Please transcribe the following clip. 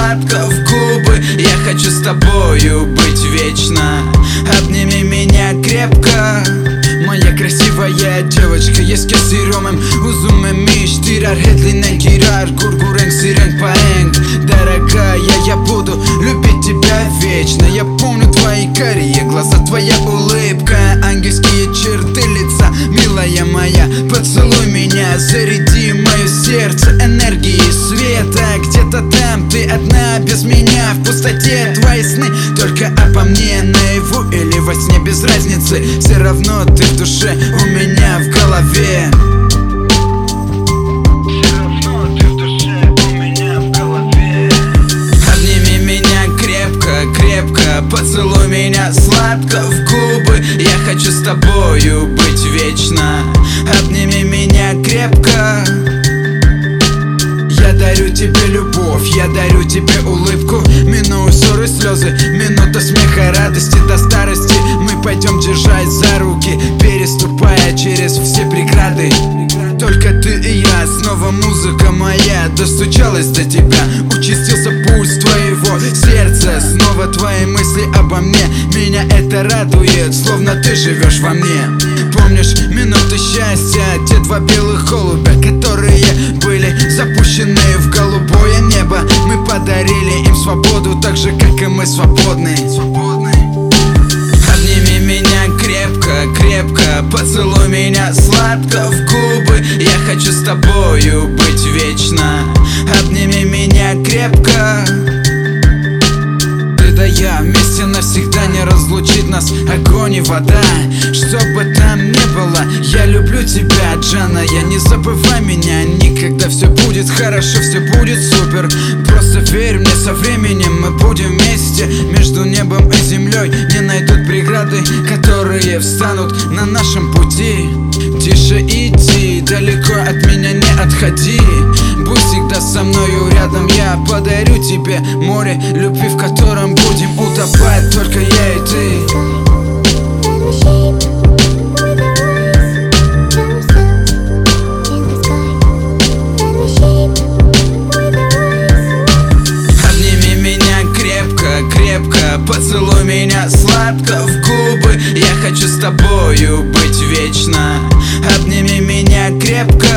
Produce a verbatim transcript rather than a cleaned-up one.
сладко в губы. Я хочу с тобою быть вечно. Обними меня крепко, моя красивая девочка. Eski siromem uzun тирар хедлинен кирар кургурен сирен паэнг. Дорогая, я буду любить тебя вечно. Я помню твои карие глаза, твоя улыбка, ангельские черты лица. Милая моя, поцелуй меня, заряди мое сердце энергией света. Где-то там ты одна без меня, в пустоте твои сны только обо мне, наяву или во сне, без разницы. Все равно ты в душе у меня в голове. Поцелуй меня сладко в губы. Я хочу с тобою быть вечно. Обними меня крепко. Я дарю тебе любовь, я дарю тебе улыбку. Миную ссоры, слезы, минута смеха, радости до старости. Мы пойдем, держась за руки, переступая через все преграды. Только ты и я, снова музыка моя достучалась до тебя. Участился пульс твоего сердца, снова твои мысли обо мне. Меня это радует, словно ты живешь во мне. Помнишь минуты счастья, те два белых голубя, которые были запущены в голубое небо. Мы подарили им свободу, так же как и мы свободны. Обними меня крепко, крепко, поцелуй меня сладко в губы. Я хочу с тобою быть вечно. Обними меня крепко. Ты да я вместе навсегда, не разлучит нас огонь и вода. Что бы там ни было, я люблю тебя, Джана. Я не забывай меня никогда. Все будет хорошо, все будет супер. Просто верь мне, со временем мы будем вместе. Между небом и землей не найдут преграды, которые встанут на нашем пути. Тише иди, далеко от меня не отходи. Будь всегда со мною рядом, я подарю тебе море любви, в котором будем утопать только я и ты. Поцелуй меня сладко в губы. Я хочу с тобою быть вечно. Обними меня крепко.